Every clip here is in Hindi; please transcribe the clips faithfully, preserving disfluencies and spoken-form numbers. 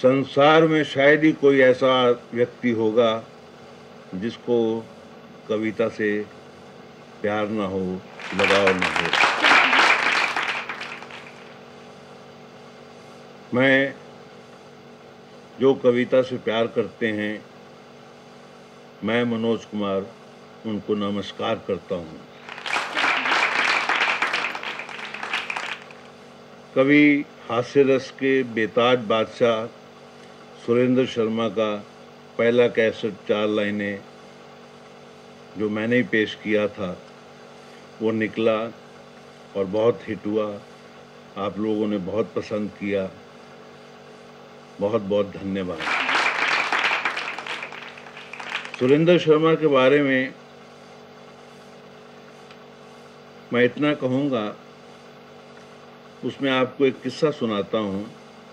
संसार में शायद ही कोई ऐसा व्यक्ति होगा जिसको कविता से प्यार ना हो, लगाव ना हो। मैं जो कविता से प्यार करते हैं, मैं मनोज कुमार उनको नमस्कार करता हूँ। कवि हास्य रस के बेताज बादशाह सुरेंद्र शर्मा का पहला कैसेट चार लाइनें जो मैंने ही पेश किया था वो निकला और बहुत हिट हुआ। आप लोगों ने बहुत पसंद किया, बहुत बहुत धन्यवाद। सुरेंद्र शर्मा के बारे में मैं इतना कहूँगा, उसमें आपको एक किस्सा सुनाता हूँ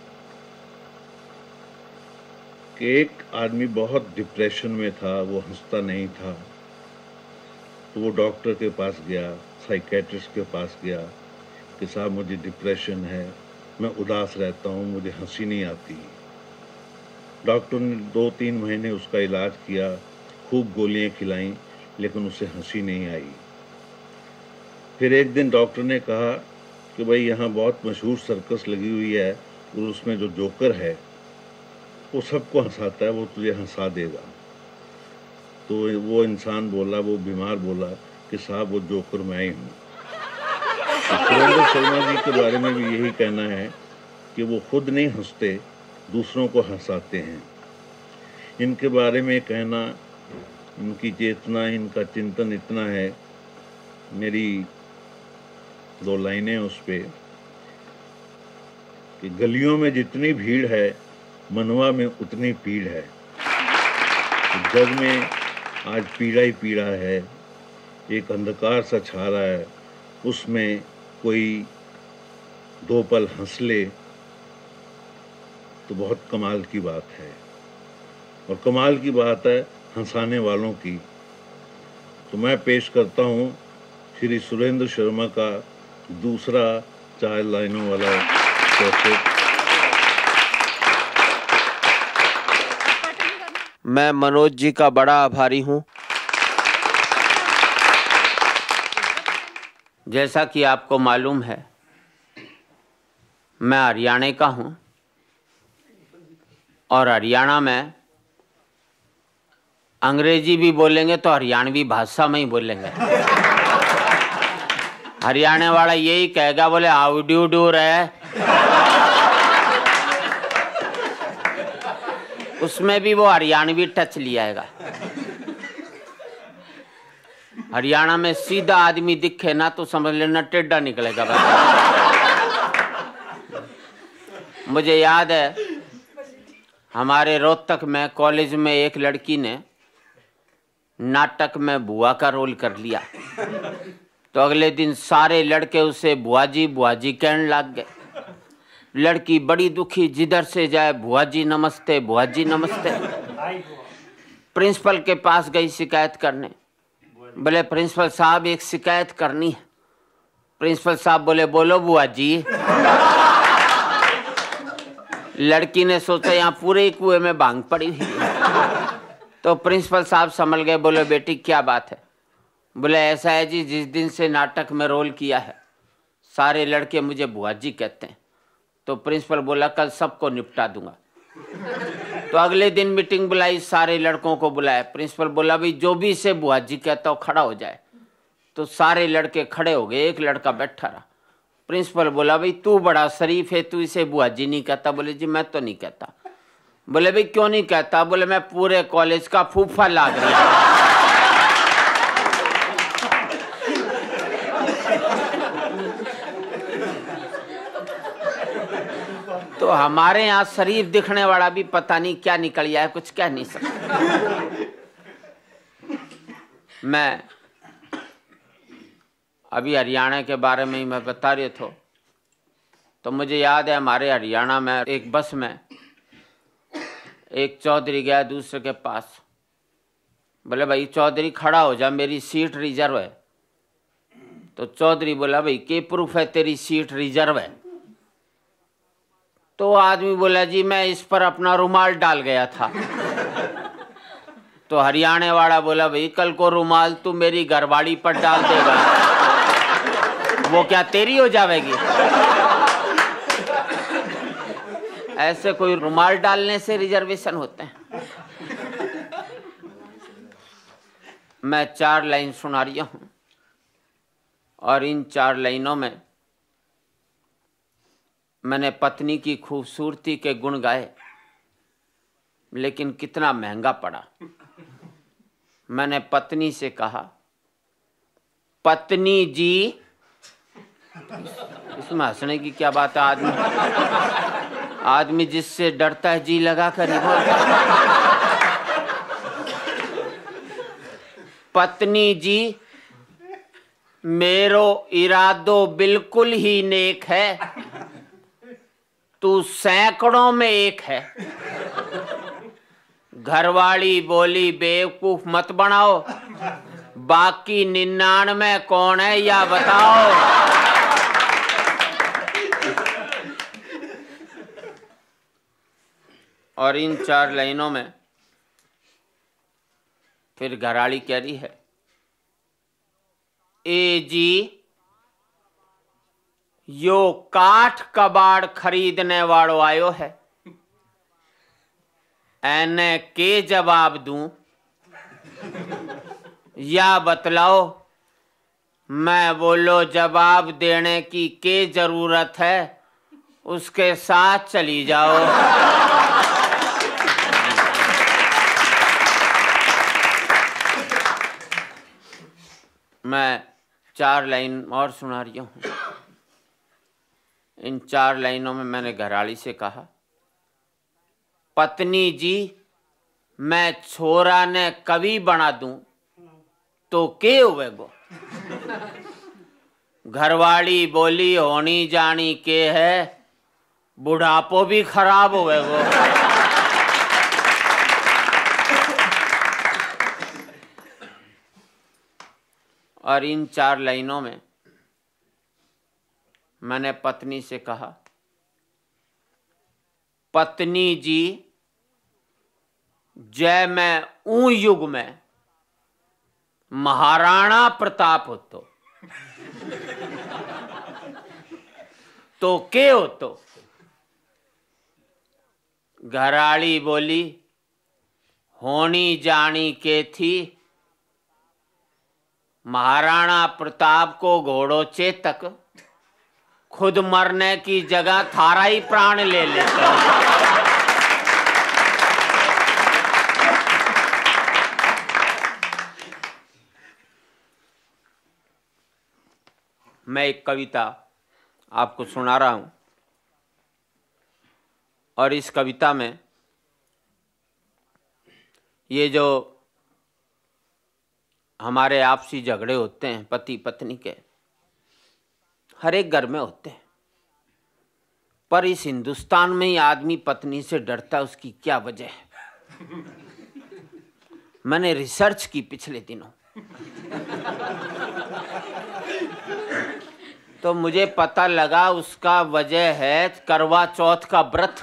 कि एक आदमी बहुत डिप्रेशन में था, वो हंसता नहीं था, तो वो डॉक्टर के पास गया, साइकेट्रिस्ट के पास गया कि साहब मुझे डिप्रेशन है, मैं उदास रहता हूँ, मुझे हंसी नहीं आती। डॉक्टर ने दो तीन महीने उसका इलाज किया, खूब गोलियां खिलाईं, लेकिन उसे हंसी नहीं आई। फिर एक दिन डॉक्टर ने कहा कि भाई यहाँ बहुत मशहूर सर्कस लगी हुई है और उसमें जो जोकर है वो सबको हंसाता है, वो तुझे हंसा देगा। तो वो इंसान बोला, वो बीमार बोला कि साहब वो जोकर मैं ही हूँ। सुरेंद्र शर्मा जी के बारे में भी यही कहना है कि वो खुद नहीं हंसते, दूसरों को हंसाते हैं। इनके बारे में कहना, इनकी चेतना, इनका चिंतन इतना है, मेरी दो लाइनें उस पे कि गलियों में जितनी भीड़ है, मनवा में उतनी पीड़ है। तो जग में आज पीड़ा ही पीड़ा है, एक अंधकार सा छा रहा है, उसमें कोई दो पल हंस ले तो बहुत कमाल की बात है। और कमाल की बात है हंसाने वालों की। तो मैं पेश करता हूँ श्री सुरेंद्र शर्मा का दूसरा चार लाइनों वाला कैसेट। मैं मनोज जी का बड़ा आभारी हूँ। जैसा कि आपको मालूम है, मैं हरियाणा का हूँ और हरियाणा में अंग्रेजी भी बोलेंगे तो हरियाणवी भाषा में ही बोलेंगे। हरियाणा वाला यही कहेगा, बोले हाउ डू डू रहे, उसमें भी वो हरियाणवी टच लियाएगा। हरियाणा में सीधा आदमी दिखे ना तो समझ लेना टेढ़ा निकलेगा। मुझे याद है हमारे रोहतक में कॉलेज में एक लड़की ने नाटक में बुआ का रोल कर लिया, तो अगले दिन सारे लड़के उसे बुआ जी बुआ जी कहने लग गए। लड़की बड़ी दुखी, जिधर से जाए बुआ जी नमस्ते, बुआ जी नमस्ते। प्रिंसिपल के पास गई शिकायत करने। बोले प्रिंसिपल साहब एक शिकायत करनी है। प्रिंसिपल साहब बोले बोलो बुआ जी। लड़की ने सोचा यहाँ पूरे कुएं में भांग पड़ी हुई है, तो प्रिंसिपल साहब संभल गए। बोले बेटी क्या बात है? बोले ऐसा है जी, जिस दिन से नाटक में रोल किया है सारे लड़के मुझे बुआ जी कहते हैं। तो प्रिंसिपल बोला कल सबको निपटा दूंगा। तो अगले दिन मीटिंग बुलाई, सारे लड़कों को बुलाया। प्रिंसिपल बोला भाई जो भी इसे बुआ जी कहता हो खड़ा हो जाए। तो सारे लड़के खड़े हो गए, एक लड़का बैठा रहा। प्रिंसिपल बोला भाई तू बड़ा शरीफ है, तू इसे बुआ जी नहीं कहता। बोले जी मैं तो नहीं कहता। बोले भाई क्यों नहीं कहता? बोले मैं पूरे कॉलेज का फूफा लाग रहा। तो हमारे यहाँ शरीफ दिखने वाला भी पता नहीं क्या निकल गया है, कुछ कह नहीं सकता। मैं अभी हरियाणा के बारे में ही मैं बता रहे थे, तो मुझे याद है हमारे हरियाणा में एक बस में एक चौधरी गया दूसरे के पास। बोले भाई चौधरी खड़ा हो जा, मेरी सीट रिजर्व है। तो चौधरी बोला भाई क्या प्रूफ है तेरी सीट रिजर्व है? तो आदमी बोला जी मैं इस पर अपना रुमाल डाल गया था। तो हरियाणा वाला बोला भाई कल को रुमाल तू मेरी घरवाड़ी पर डाल देगा, वो क्या तेरी हो जाएगी? ऐसे कोई रुमाल डालने से रिजर्वेशन होते हैं? मैं चार लाइन सुना रही हूं और इन चार लाइनों में मैंने पत्नी की खूबसूरती के गुण गाए, लेकिन कितना महंगा पड़ा। मैंने पत्नी से कहा, पत्नी जी, इसमें हंसने की क्या बात है? आदमी आदमी जिससे डरता है जी लगा कर ही बोलता। पत्नी जी, मेरो इरादो बिल्कुल ही नेक है, तू सैकड़ों में एक है। घरवाली बोली बेवकूफ मत बनाओ, बाकी निन्यानवे कौन है या बताओ। और इन चार लाइनों में फिर घरवाली कह रही है, ए जी, यो काठ कबाड़ खरीदने वालों आयो है, एने के जवाब दूं या बतलाओ? मैं बोलो जवाब देने की के जरूरत है, उसके साथ चली जाओ। मैं चार लाइन और सुना रही हूं। इन चार लाइनों में मैंने घरवाली से कहा, पत्नी जी, मैं छोरा ने कवि बना दूं तो के हुए गो? घरवाली बोली होनी जानी के है, बुढ़ापो भी खराब हुए गो। और इन चार लाइनों में मैंने पत्नी से कहा, पत्नी जी, जय मैं ऊ युग में महाराणा प्रताप हो तो तो के हो तो? घराड़ी बोली होनी जानी के थी, महाराणा प्रताप को घोड़ो चेतक खुद मरने की जगह थारा ही प्राण ले लेते। मैं एक कविता आपको सुना रहा हूं और इस कविता में ये जो हमारे आपसी झगड़े होते हैं पति पत्नी के, हर एक घर में होते हैं, पर इस हिंदुस्तान में ही आदमी पत्नी से डरता है। उसकी क्या वजह है? मैंने रिसर्च की पिछले दिनों, तो मुझे पता लगा उसका वजह है करवा चौथ का व्रत।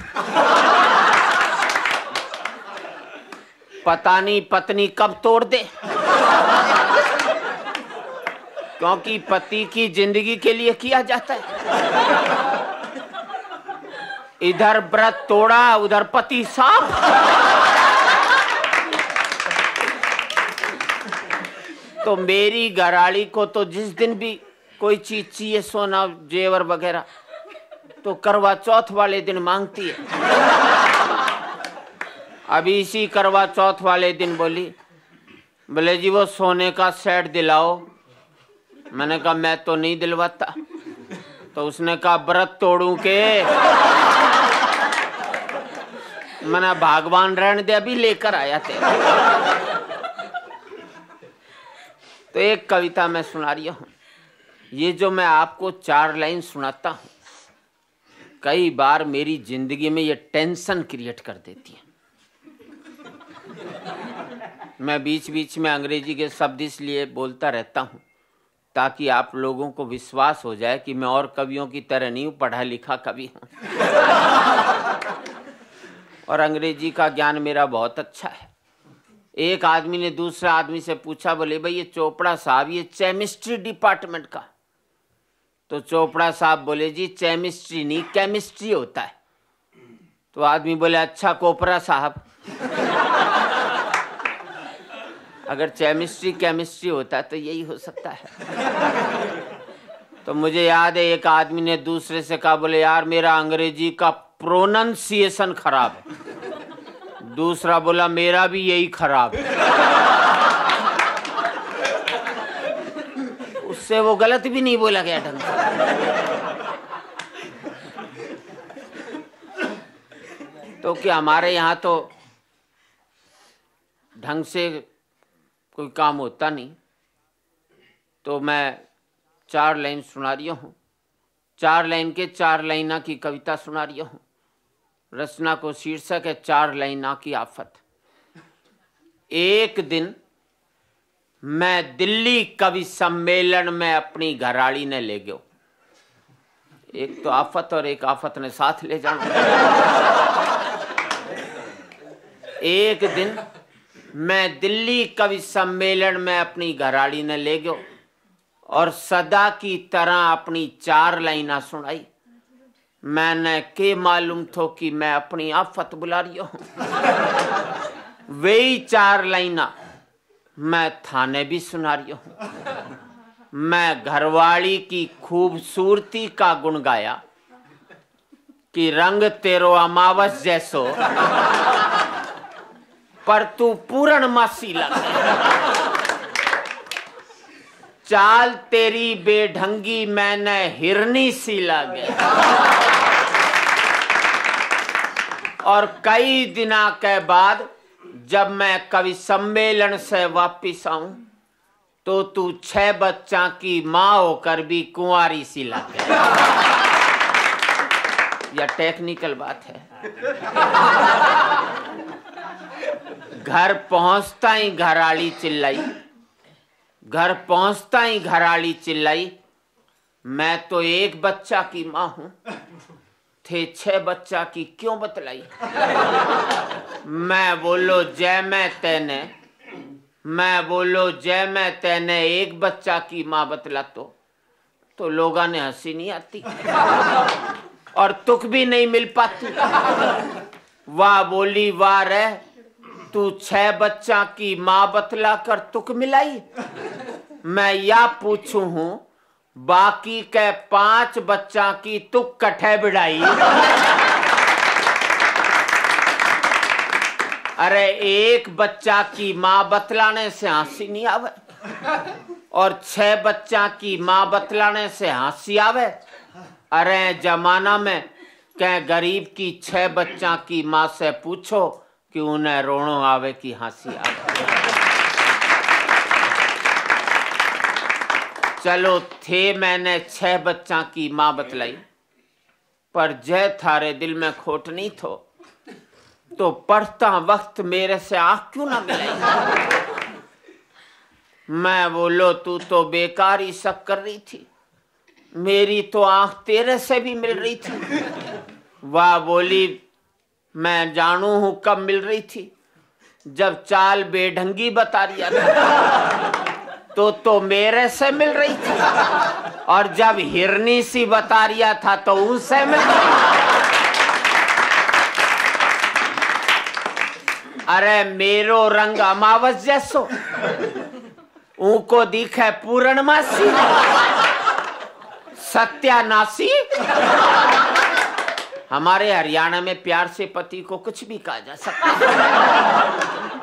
पता नहीं पत्नी कब तोड़ दे, क्योंकि पति की जिंदगी के लिए किया जाता है। इधर व्रत तोड़ा, उधर पति साफ। तो मेरी घरवाली को तो जिस दिन भी कोई चीज चाहिए, सोना जेवर वगैरह, तो करवा चौथ वाले दिन मांगती है। अभी इसी करवा चौथ वाले दिन बोली, बोले जी वो सोने का सेट दिलाओ। मैंने कहा मैं तो नहीं दिलवाता। तो उसने कहा व्रत तोड़ूं के? मैंने भगवान रहने दे, अभी लेकर आया थे। तो एक कविता मैं सुना रही हूं। ये जो मैं आपको चार लाइन सुनाता हूं, कई बार मेरी जिंदगी में ये टेंशन क्रिएट कर देती है। मैं बीच बीच में अंग्रेजी के शब्द इसलिए बोलता रहता हूं ताकि आप लोगों को विश्वास हो जाए कि मैं और कवियों की तरह नहीं हूं, पढ़ा लिखा कवि हूं। और अंग्रेजी का ज्ञान मेरा बहुत अच्छा है। एक आदमी ने दूसरे आदमी से पूछा, बोले भाई ये चोपड़ा साहब ये केमिस्ट्री डिपार्टमेंट का? तो चोपड़ा साहब बोले जी केमिस्ट्री नहीं केमिस्ट्री होता है। तो आदमी बोले अच्छा कोपरा साहब। अगर केमिस्ट्री केमिस्ट्री होता है तो यही हो सकता है। तो मुझे याद है एक आदमी ने दूसरे से कहा, बोले यार मेरा अंग्रेजी का प्रोनाउंसिएशन खराब है। दूसरा बोला मेरा भी यही खराब है। उससे वो गलत भी नहीं बोला गया ढंग से। तो क्या हमारे यहाँ तो ढंग से कोई काम होता नहीं। तो मैं चार लाइन सुना रही हूँ, चार लाइन के चार लाइना की कविता सुना रही हूँ। रचना को शीर्षक है चार लाइना की आफत। एक दिन मैं दिल्ली कवि सम्मेलन में अपनी घराड़ी ने ले गयो। एक तो आफत और एक आफत ने साथ ले जाना। एक दिन मैं दिल्ली कवि सम्मेलन में अपनी घराड़ी ने ले गयो और सदा की तरह अपनी चार लाइना सुनाई। मैंने के मालूम थो कि मैं अपनी आफत बुला रही हूं। वही चार लाइना मैं थाने भी सुना रही हूं। मैं घरवाली की खूबसूरती का गुण गाया कि रंग तेरो अमावस जैसो पर तू पूर्णमासी लगे। चाल तेरी बेढंगी मैंने हिरनी सी लगे। और कई दिना के बाद जब मैं कवि सम्मेलन से वापिस आऊं तो तू छह बच्चा की मां होकर भी कुंवारी सी लगे। यह टेक्निकल बात है। घर पहुंचता ही घराड़ी चिल्लाई, घर पहुंचता ही घराड़ी चिल्लाई, मैं तो एक बच्चा की मां हूं, थे छह बच्चा की क्यों बतलाई। मैं बोलो जय मैं तेने, मैं बोलो जय मैं तेने एक बच्चा की मां बतला तो तो लोगों ने हंसी नहीं आती और तुक भी नहीं मिल पाती। वाह बोली वाह रे, तू छह बच्चा की मां बतला कर तुक मिलाई। मैं या पूछू हूं बाकी के पांच बच्चा की तुक कठे बिड़ाई। अरे एक बच्चा की मां बतलाने से हंसी नहीं आवे और छह बच्चा की मां बतलाने से हंसी आवे। अरे जमाना में क्या गरीब की छह बच्चा की मां से पूछो कि उन्हें रोनो आवे कि हंसी आवे। चलो थे मैंने छह बच्चा की मां बतलाई, पर जय थारे दिल में खोट नहीं थो तो पढ़ता वक्त मेरे से आंख क्यों ना मिलाई। मैं बोलो तू तो बेकार ही शक कर रही थी, मेरी तो आंख तेरे से भी मिल रही थी। वाह बोली मैं जानू हूं कब मिल रही थी, जब चाल बेढंगी बता रिया था तो तो मेरे से मिल रही थी, और जब हिरनी सी बता रिया था तो उनसे मिल रही। अरे मेरो रंग अमावस जैसो, उनको दिखे पूर्णमासी। सत्यानाशी। हमारे हरियाणा में प्यार से पति को कुछ भी कहा जा सकता है।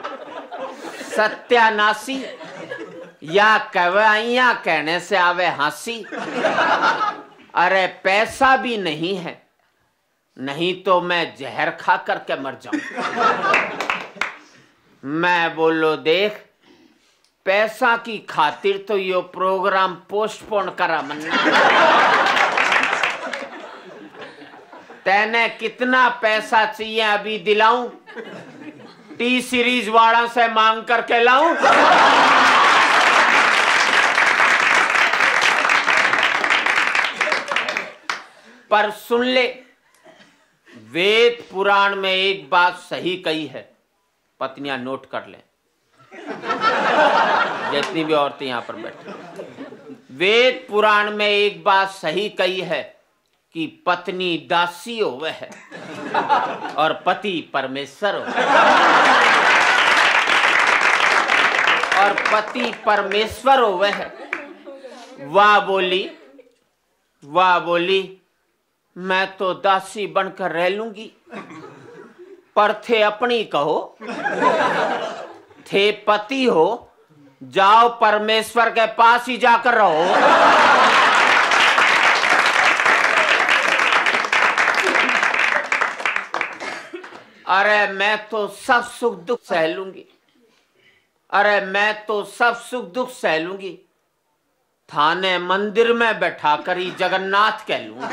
सत्यानाशी या कवैया कहने से आवे हंसी। अरे पैसा भी नहीं है, नहीं तो मैं जहर खा करके मर जाऊं। मैं बोलो देख पैसा की खातिर तो यो प्रोग्राम पोस्टपोन करा मन्ना। तेने कितना पैसा चाहिए अभी दिलाऊं, टी सीरीज वाला से मांग करके लाऊं। पर सुन ले वेद पुराण में एक बात सही कही है, पत्नियां नोट कर लें, जितनी भी औरतें यहां पर बैठी। वेद पुराण में एक बात सही कही है कि पत्नी दासी होवे है और पति परमेश्वर हो, और पति परमेश्वर होवे है। वाह बोली, वाह बोली, मैं तो दासी बनकर रह लूंगी, पर थे अपनी कहो, थे पति हो, जाओ परमेश्वर के पास ही जाकर रहो। अरे मैं तो सब सुख दुख सह लूंगी, अरे मैं तो सब सुख दुख सह लूंगी, थाने मंदिर में बैठा कर ही जगन्नाथ कह लूंगा।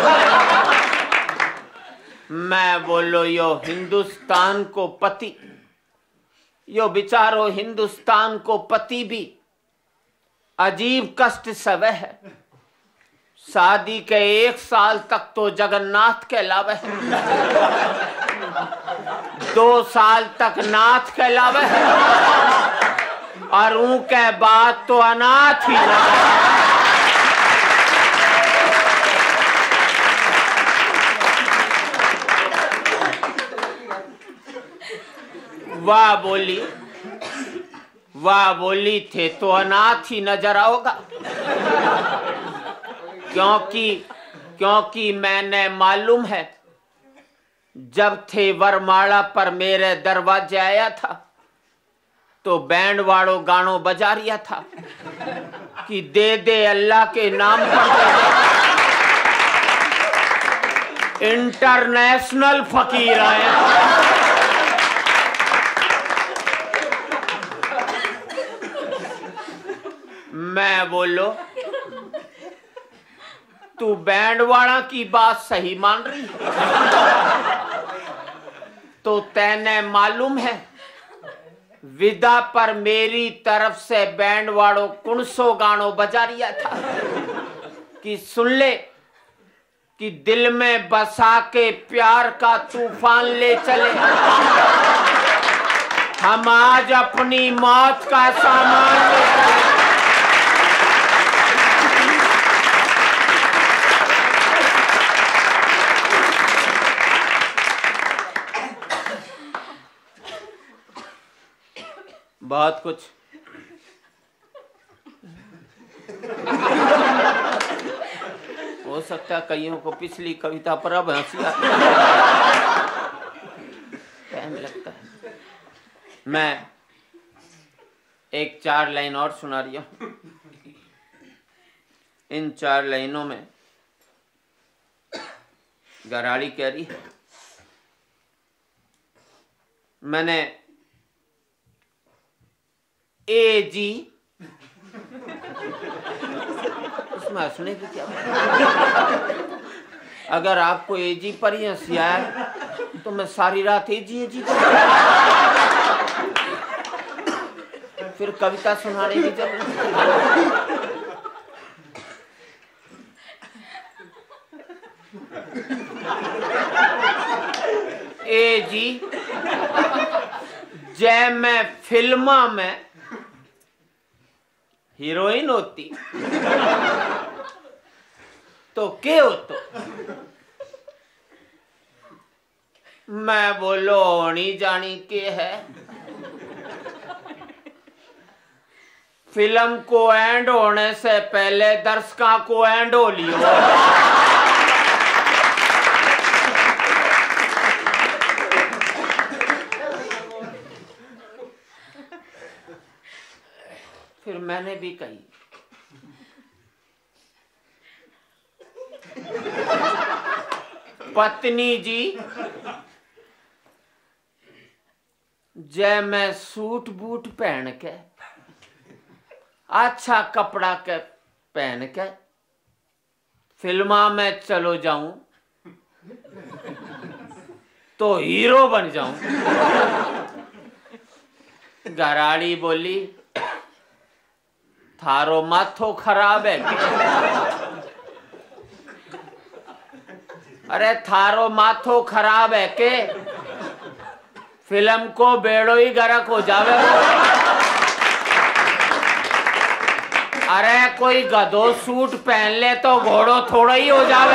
मैं बोलो यो हिंदुस्तान को पति, यो बिचारो हिंदुस्तान को पति भी अजीब कष्ट सवे है। शादी के एक साल तक तो जगन्नाथ कहलावे है, दो साल तक नाथ कहलावे है, और उनके बाद तो अनाथ ही ना। वाह बोली, वाह बोली, थे तो अनाथ ही नजर आओगा, क्योंकि क्योंकि मैंने मालूम है जब थे वरमाला पर मेरे दरवाजे आया था तो बैंड वाड़ो गानो बजा रिया था कि दे दे अल्लाह के नाम पर दे दे। इंटरनेशनल फकीर आए। मैं बोलो तू बैंड वाला की बात सही मान रही तो तैने मालूम है विदा पर मेरी तरफ से बैंड वालों कुणसो गानो बजा रिया था कि सुन ले कि दिल में बसा के प्यार का तूफान ले चले, हम आज अपनी मौत का सामान ले चले। बहुत कुछ हो सकता है कईयों को पिछली कविता पर अब हंसी आती टाइम लगता है। मैं एक चार लाइन और सुना रही हूं। इन चार लाइनों में गराड़ी कह रही है, मैंने ए जी, इसमें हंसने की क्या बात? अगर आपको ए जी पर ही हंसी आए तो मैं सारी रात ए जी ए जी फिर कविता सुनाने की जरूरत। ए जी जय मैं फिल्मा में हीरोइन होती तो के हो तो मैं बोलो होनी जानी के है। फिल्म को एंड होने से पहले दर्शकों को एंड हो लियो। फिर मैंने भी कही, पत्नी जी जय मैं सूट बूट पहन के अच्छा कपड़ा के पहन के फिल्मा में चलो जाऊं तो हीरो बन जाऊं। गराड़ी बोली थारो माथो खराब है। अरे थारो माथो खराब है के फिल्म को बेड़ो ही गरक हो जावे। अरे कोई गधो सूट पहन ले तो घोड़ो थोड़ा ही हो जावे।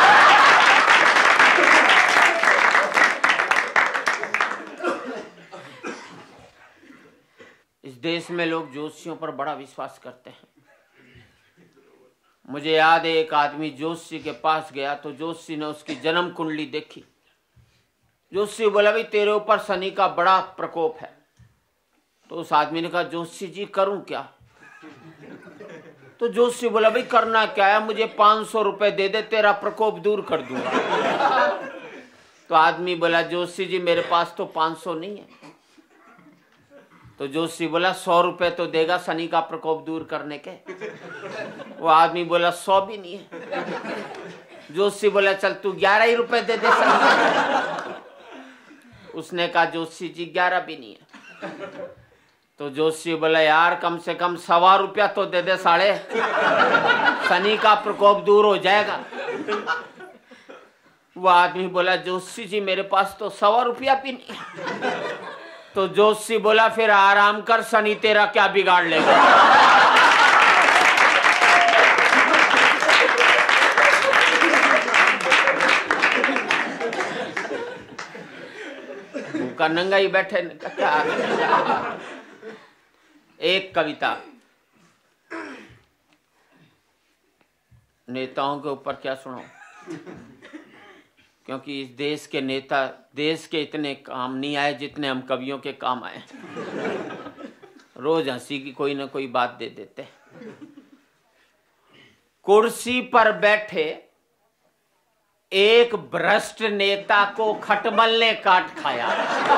इस देश में लोग ज्योतिषियों पर बड़ा विश्वास करते हैं। मुझे याद है एक आदमी ज्योतिषी के पास गया तो ज्योतिषी ने उसकी जन्म कुंडली देखी। ज्योतिषी बोला भाई तेरे ऊपर शनि का बड़ा प्रकोप है। तो उस आदमी ने कहा ज्योतिषी जी करूं क्या? तो ज्योतिषी बोला भाई करना क्या है, मुझे पांच सौ रुपए दे दे तेरा प्रकोप दूर कर दूंगा। तो आदमी बोला ज्योतिषी जी मेरे पास तो पांच सौ नहीं है। तो ज्योतिषी बोला सौ रुपए तो देगा शनि का प्रकोप दूर करने के। वो आदमी बोला सौ भी नहीं है। ज्योतिषी बोला चल तू ग्यारह ही रुपए दे दे शनि। उसने कहा ज्योतिषी जी ग्यारह भी नहीं है। तो ज्योतिषी बोला यार कम से कम सवा रुपया तो दे दे साढ़े, शनि का प्रकोप दूर हो जाएगा। वो आदमी बोला ज्योतिषी जी मेरे पास तो सवा रुपया भी नहीं है। तो ज्योतिषी बोला फिर आराम कर, शनि तेरा क्या बिगाड़ लेगा। भूखा नंगा ही बैठे क्या। एक कविता नेताओं के ऊपर क्या सुनाऊं, क्योंकि इस देश के नेता देश के इतने काम नहीं आए जितने हम कवियों के काम आए। रोज हंसी की कोई ना कोई बात दे देते। कुर्सी पर बैठे एक भ्रष्ट नेता को खटमल ने काट खाया।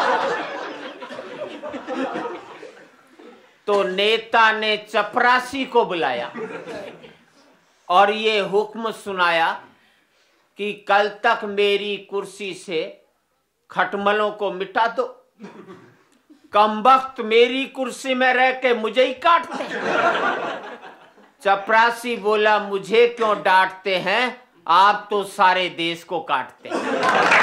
तो नेता ने चपरासी को बुलाया और ये हुक्म सुनाया कि कल तक मेरी कुर्सी से खटमलों को मिटा दो। कमबख्त मेरी कुर्सी में रह के मुझे ही काटते हैं। चपरासी बोला मुझे क्यों डांटते हैं, आप तो सारे देश को काटते हैं।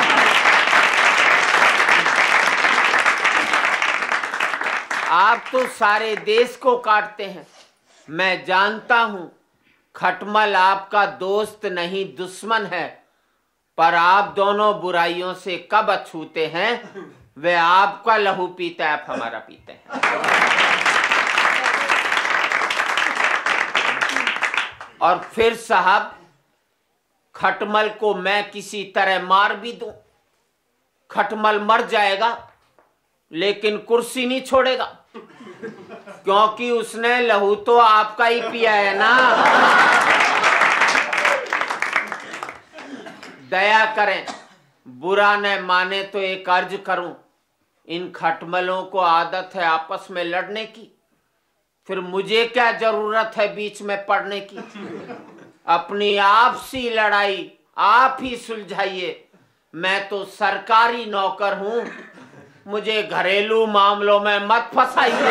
आप तो सारे देश को काटते हैं। मैं जानता हूं खटमल आपका दोस्त नहीं दुश्मन है, पर आप दोनों बुराइयों से कब अछूते हैं। वे आपका लहू पीते हैं, आप हमारा पीते हैं। और फिर साहब खटमल को मैं किसी तरह मार भी दूं, खटमल मर जाएगा लेकिन कुर्सी नहीं छोड़ेगा, क्योंकि उसने लहू तो आपका ही पिया है ना। दया करें, बुरा न माने तो एक अर्ज करूं, इन खटमलों को आदत है आपस में लड़ने की, फिर मुझे क्या जरूरत है बीच में पड़ने की। अपनी आपसी लड़ाई आप ही सुलझाइए, मैं तो सरकारी नौकर हूं, मुझे घरेलू मामलों में मत फंसाइए।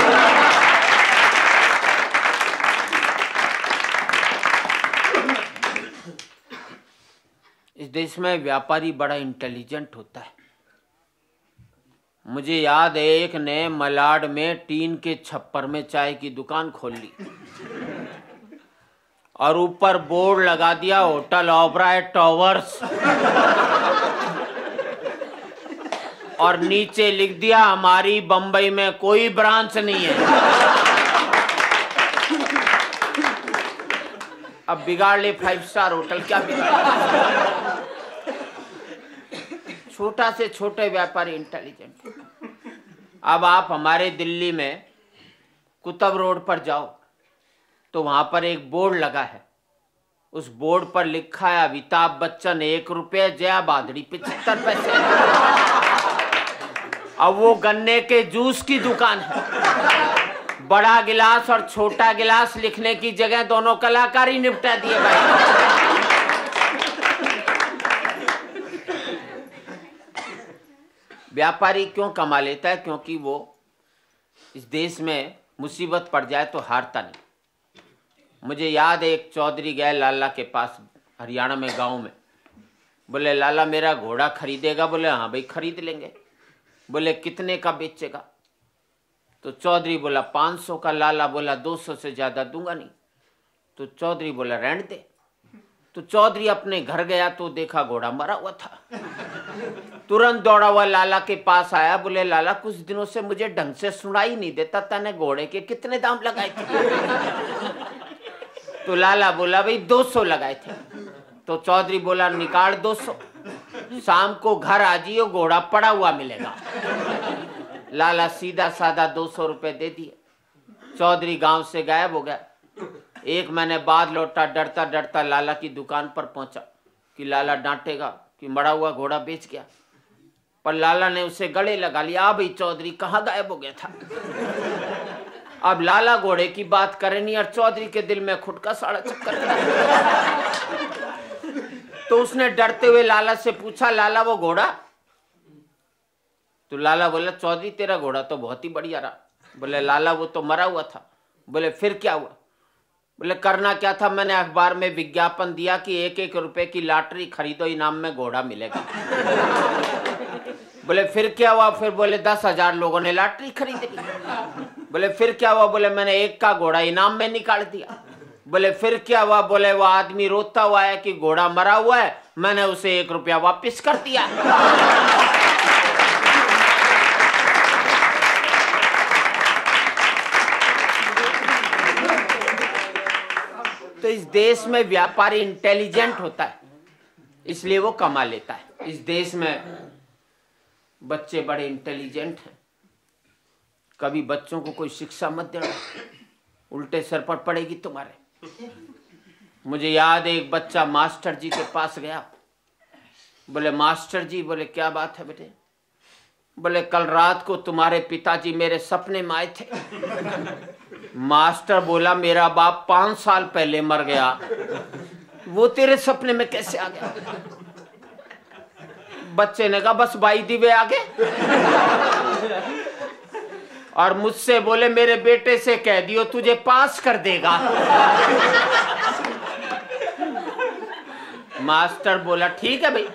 इस देश में व्यापारी बड़ा इंटेलिजेंट होता है। मुझे याद है एक ने मलाड में टीन के छप्पर में चाय की दुकान खोल ली और ऊपर बोर्ड लगा दिया होटल ओबराय टावर्स, और नीचे लिख दिया हमारी बंबई में कोई ब्रांच नहीं है। अब बिगाड़ ले फाइव स्टार होटल, क्या बिगाड़। छोटा से छोटे व्यापारी इंटेलिजेंट। अब आप हमारे दिल्ली में कुतुब रोड पर जाओ तो वहां पर एक बोर्ड लगा है, उस बोर्ड पर लिखा है अमिताभ बच्चन एक रुपये, जया भादड़ी पचहत्तर पैसे। अब वो गन्ने के जूस की दुकान है। बड़ा गिलास और छोटा गिलास लिखने की जगह दोनों कलाकार ही निपटा दिए भाई। व्यापारी क्यों कमा लेता है? क्योंकि वो इस देश में मुसीबत पड़ जाए तो हारता नहीं। मुझे याद है एक चौधरी गए लाला के पास हरियाणा में गांव में, बोले लाला मेरा घोड़ा खरीदेगा? बोले हाँ भाई खरीद लेंगे। बोले कितने का बेचेगा? तो चौधरी बोला पाँच सौ का। लाला बोला दो सौ से ज्यादा दूंगा नहीं। तो चौधरी बोला रहने दे। तो चौधरी अपने घर गया तो देखा घोड़ा मरा हुआ था। तुरंत दौड़ा हुआ लाला के पास आया। बोले लाला कुछ दिनों से मुझे ढंग से सुनाई नहीं देता, तने घोड़े के कितने दाम लगाए थे? तो लाला बोला भाई दो सौ लगाए थे। तो चौधरी बोला निकाल दो सौ, शाम को घर आ जियो, घोड़ा पड़ा हुआ मिलेगा। लाला सीधा साधा दो सौ रुपए दे दिए। चौधरी गांव से गायब हो गया। एक महीने बाद लौटा, डरता डरता लाला की दुकान पर पहुंचा कि लाला डांटेगा कि मरा हुआ घोड़ा बेच गया। पर लाला ने उसे गले लगा लिया। भाई चौधरी कहाँ गायब हो गया था? अब लाला घोड़े की बात करे नहीं और चौधरी के दिल में खुद का साड़ा चक्कर। तो उसने डरते हुए लाला से पूछा लाला वो घोड़ा? तो लाला बोला चौधरी तेरा घोड़ा तो बहुत ही बढ़िया रहा। बोले लाला वो तो मरा हुआ था। बोले फिर क्या हुआ? बोले करना क्या था, मैंने अखबार में विज्ञापन दिया कि एक एक रुपए की लॉटरी खरीदो, इनाम में घोड़ा मिलेगा। बोले फिर क्या हुआ? फिर बोले दस हजार लोगों ने लॉटरी खरीद ली। बोले फिर क्या हुआ? बोले मैंने एक का घोड़ा इनाम में निकाल दिया। बोले फिर क्या हुआ? बोले वो आदमी रोता हुआ है कि घोड़ा मरा हुआ है, मैंने उसे एक रुपया वापिस कर दिया। तो इस देश में व्यापारी इंटेलिजेंट होता है, इसलिए वो कमा लेता है। इस देश में बच्चे बड़े इंटेलिजेंट हैं। कभी बच्चों को कोई शिक्षा मत देना, उल्टे सर पर पड़ेगी तुम्हारे। मुझे याद है एक बच्चा मास्टर जी के पास गया। बोले मास्टर जी, बोले क्या बात है बेटे? बोले कल रात को तुम्हारे पिताजी मेरे सपने में आए थे। मास्टर बोला मेरा बाप पांच साल पहले मर गया, वो तेरे सपने में कैसे आ गया? बच्चे ने कहा बस बाई दिवे आ गए। और मुझसे बोले मेरे बेटे से कह दियो तुझे पास कर देगा। मास्टर बोला ठीक है भाई।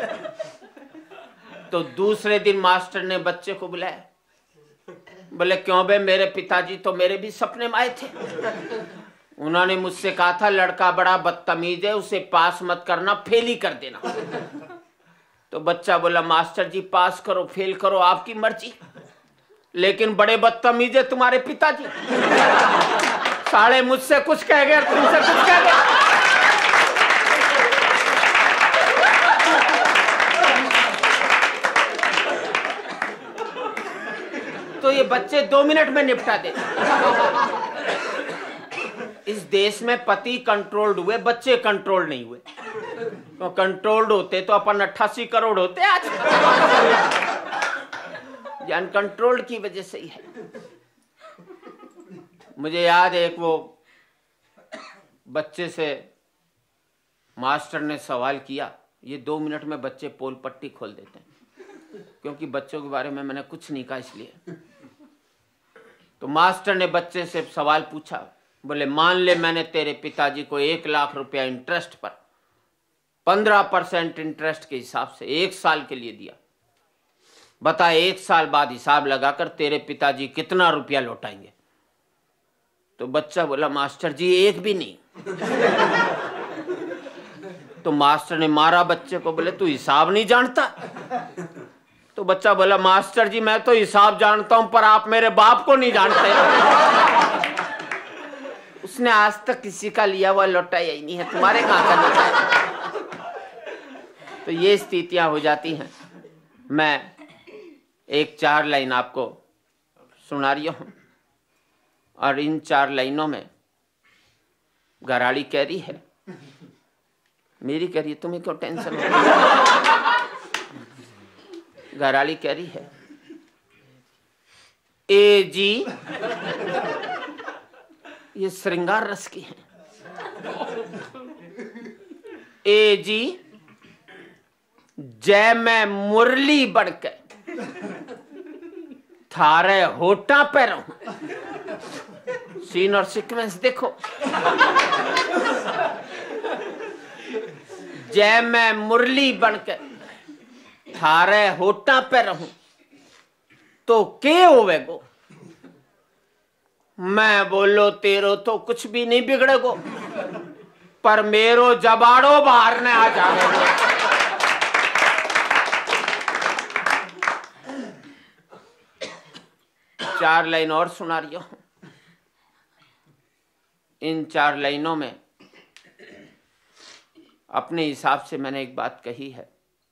तो दूसरे दिन मास्टर ने बच्चे को बुलाया। बोले क्यों बे? मेरे पिताजी तो मेरे भी सपने में आए थे। उन्होंने मुझसे कहा था लड़का बड़ा बदतमीज है, उसे पास मत करना, फेल ही कर देना। तो बच्चा बोला मास्टर जी पास करो फेल करो आपकी मर्जी, लेकिन बड़े बदतमीज है तुम्हारे पिताजी। साले मुझसे कुछ कह गए, तुमसे कुछ कह गए। तो ये बच्चे दो मिनट में निपटा देते। इस देश में पति कंट्रोल्ड हुए, बच्चे कंट्रोल नहीं हुए। तो कंट्रोल्ड होते तो अपन अट्ठासी करोड़ होते आज। ये अनकंट्रोल्ड की वजह से ही है। मुझे याद है एक वो बच्चे से मास्टर ने सवाल किया। ये दो मिनट में बच्चे पोल पट्टी खोल देते हैं, क्योंकि बच्चों के बारे में मैंने कुछ नहीं कहा इसलिए। तो मास्टर ने बच्चे से सवाल पूछा। बोले मान ले मैंने तेरे पिताजी को एक लाख रुपया इंटरेस्ट पर पंद्रह परसेंट इंटरेस्ट के हिसाब से एक साल के लिए दिया, बता एक साल बाद हिसाब लगाकर तेरे पिताजी कितना रुपया लौटाएंगे? तो बच्चा बोला मास्टर जी एक भी नहीं। तो मास्टर ने मारा बच्चे को। बोले तू हिसाब नहीं जानता? तो बच्चा बोला मास्टर जी मैं तो हिसाब जानता हूं, पर आप मेरे बाप को नहीं जानते। उसने आज तक किसी का लिया हुआ लौटाया ही नहीं है, तुम्हारे कहां का लौटाया? तो ये स्थितियां हो जाती हैं। मैं एक चार लाइन आपको सुना रही हूं, और इन चार लाइनों में घराड़ी कह रही है, मेरी कह रही है, तुम्हें क्यों टेंशन हो? घराड़ी कह रही है ए जी, ये श्रृंगार रस की है। ए जी जय मैं मुरली बढ़के थारे होठा पे रहूं। सीन और सीक्वेंस देखो। जय मैं मुरली बनकर थारे होटा पे रहूं तो के होवे गो। मैं बोलो तेरो तो कुछ भी नहीं बिगड़ेगो, पर मेरो जबाड़ो बाहर ने आ जावे। चार लाइन और सुना रही हूं। इन चार लाइनों में अपने हिसाब से मैंने एक बात कही है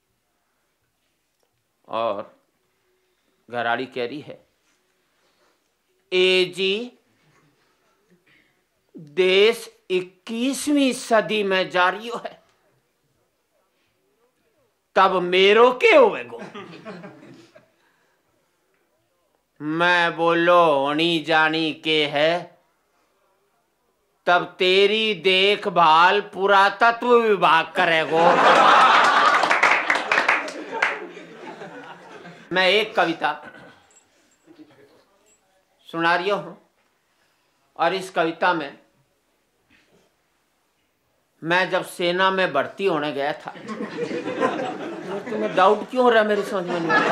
और घराड़ी कह रही है, ए जी देश इक्कीसवीं सदी में जारी है, तब मेरो के होवेगो। मैं बोलो होनी जानी के है, तब तेरी देखभाल पुरातत्व विभाग करेगो। मैं एक कविता सुना रही हूं और इस कविता में मैं जब सेना में भर्ती होने गया था, तुम्हें डाउट क्यों हो रहा है मेरी समझ में नहीं।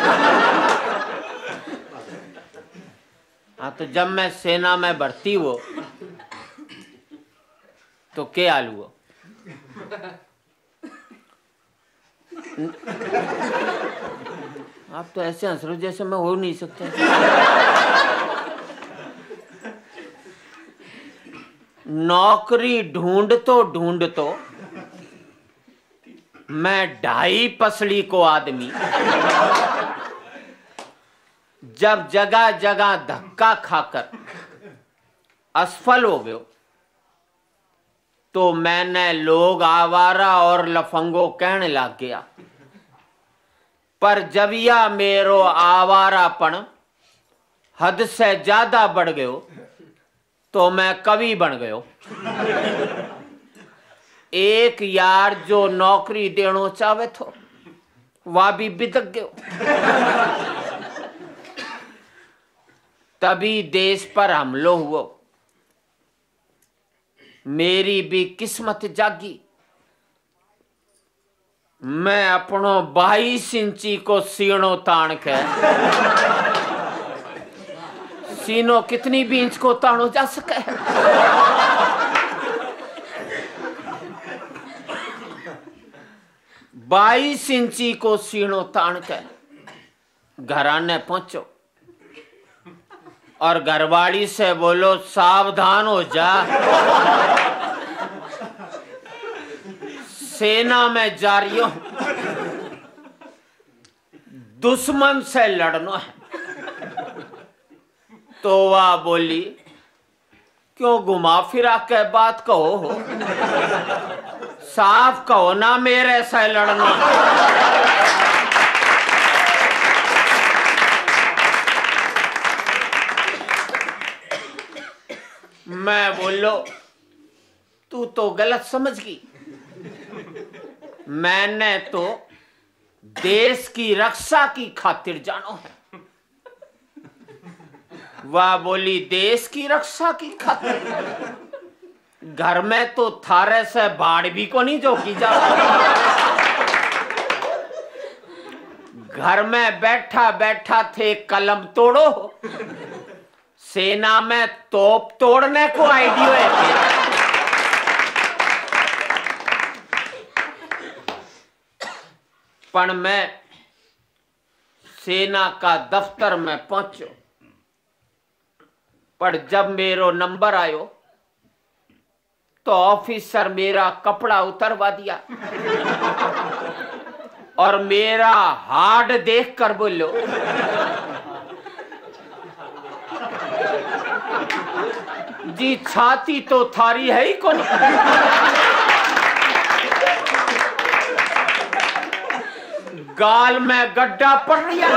हाँ, तो जब मैं सेना में भर्ती हुआ तो क्या हाल हुआ। आप तो ऐसे हंस रहे हो जैसे मैं हो नहीं सकता। नौकरी ढूंढ तो ढूंढ तो मैं ढाई पसली को आदमी जब जगह जगह धक्का खाकर असफल हो गयो, तो मैंने लोग आवारा और लफंगो कहने लग गया। पर जब या मेरो आवारापन हद से ज्यादा बढ़ गयो तो मैं कवि बन गयो। एक यार जो नौकरी देनो चाहे थो वह भी बिदक गयो। तभी देश पर हमलो हुआ, मेरी भी किस्मत जागी। मैं अपनो बाईस इंची को सीनो तान के, सीनो कितनी भी इंच को तानो जा सके, बाईस इंची को सीनो तान के घराने पहुंचो और घरवाली से बोलो सावधान हो जा, सेना में जा रही हूं, दुश्मन से लड़ना है। तो वह बोली क्यों घुमा फिरा के बात कहो हो, साफ कहो ना मेरे से लड़ना। मैं बोलो तू तो गलत समझ गई, मैंने तो देश की रक्षा की खातिर जानो है। वह बोली देश की रक्षा की खातिर, घर में तो थारे से बाढ़ भी को नहीं जो की जा। घर में बैठा बैठा थे कलम तोड़ो, सेना में तोप तोड़ने को आइडियो है। पर मैं सेना का दफ्तर में पहुंचो, पर जब मेरो नंबर आयो तो ऑफिसर मेरा कपड़ा उतरवा दिया और मेरा हार्ड देखकर बोलो जी छाती तो थारी है ही कौन। गाल में गड्ढा पड़ रहा,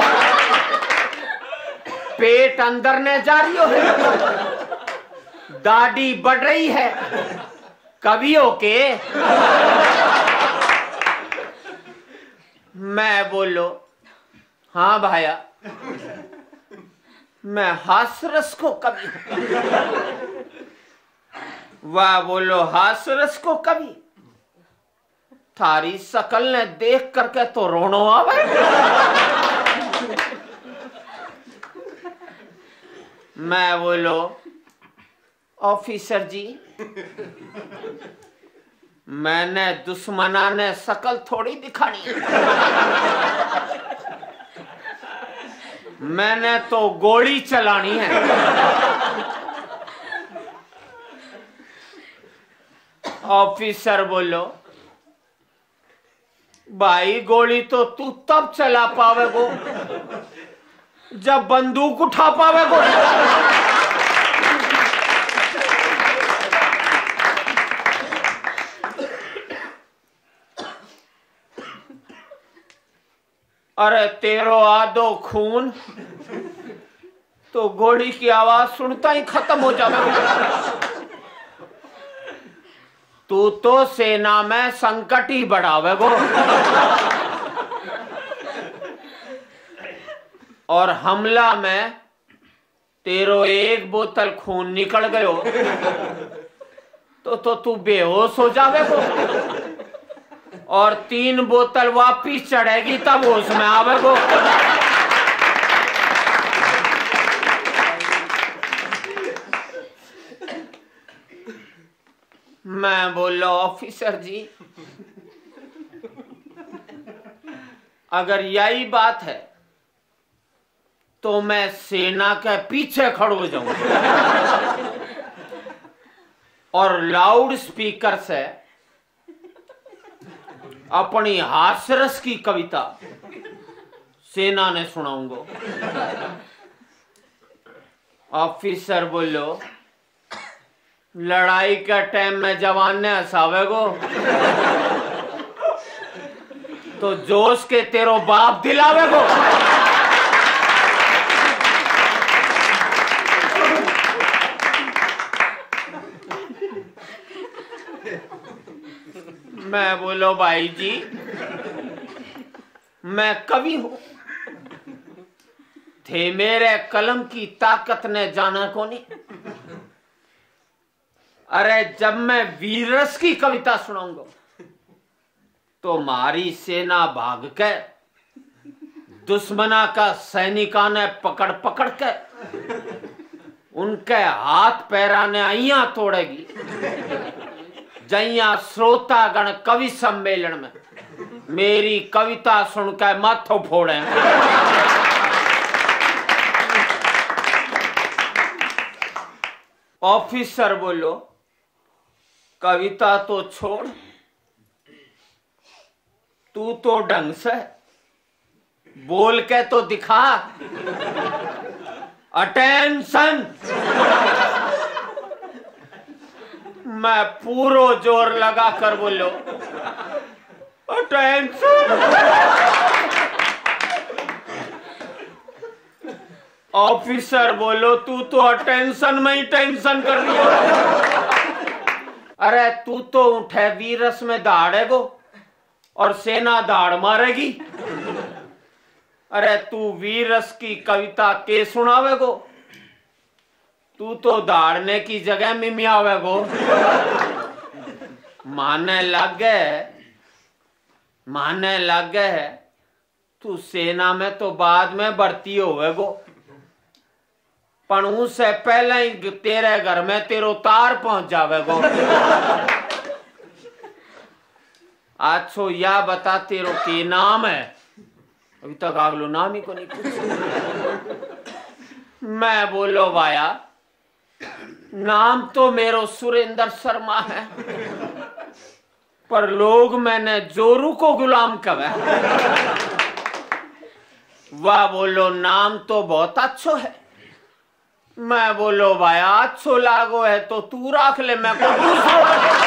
पेट अंदर ने जा रही हो, दाढ़ी बढ़ रही है, कवियों के। मैं बोलो हाँ भाया, मैं हास्यरस को कवि। वह बोलो हास्यरस को कवि, थारी शकल ने देख करके तो रोनो आवे। मैं बोलो ऑफिसर जी, मैंने दुश्मना ने शकल थोड़ी दिखानी, मैंने तो गोली चलानी है। ऑफिसर बोलो भाई गोली तो तू तब चला पावेगो जब बंदूक उठा पावेगो। अरे तेरो आधो खून तो गोली की आवाज सुनता ही खत्म हो जावे। तू तो सेना में संकट ही बढ़ावेगो और हमला में तेरो एक बोतल खून निकल गयो तो तो तू बेहोश हो जावेगो और तीन बोतल वापिस चढ़ेगी तब होश में आवेगो। मैं बोलो ऑफिसर जी, अगर यही बात है तो मैं सेना के पीछे खड़ो हो जाऊंगा और लाउड स्पीकर से अपनी हास्यरस की कविता सेना ने सुनाऊंगा। ऑफिसर बोलो लड़ाई का टाइम में जवान ने हंसावेगो तो जोश के तेरो बाप दिलावेगो। मैं बोलो भाई जी, मैं कवि हूं, थे मेरे कलम की ताकत ने जाना को नहीं। अरे जब मैं वीररस की कविता सुनाऊंगा तो मारी सेना भाग के दुश्मना का सैनिका ने पकड़ पकड़ के उनके हाथ पैरा ने अइया तोड़ेगी। जइया श्रोतागण कवि सम्मेलन में मेरी कविता सुनकर माथो फोड़े। ऑफिसर बोलो कविता तो छोड़, तू तो ढंग से बोल के तो दिखा। अटेंशन। मैं पूरो जोर लगा कर बोलो अटेंशन। ऑफिसर बोलो तू तो अटेंशन में ही टेंशन कर रही हो। अरे तू तो उठे वीरस में दौड़ेगो और सेना दाड़ मारेगी। अरे तू वीरस की कविता के सुनावेगो, तू तो दाड़ने की जगह मिमियावेगो। माने लग गए माने लग गए तू सेना में तो बाद में भर्ती होवेगो, पर उससे पहले ही तेरे घर में तेरो तार पहुंच जावेगो। आछो या बता तेरो के नाम है? अभी तक आगलो नाम ही को नहीं पूछा। मैं बोलो भाया नाम तो मेरो सुरेंद्र शर्मा है, पर लोग मैंने जोरू को गुलाम कहे। वाह बोलो नाम तो बहुत अच्छो है। मैं बोलो भाया अच्छो लागो है तो तू रख ले, मैं को दूसरो।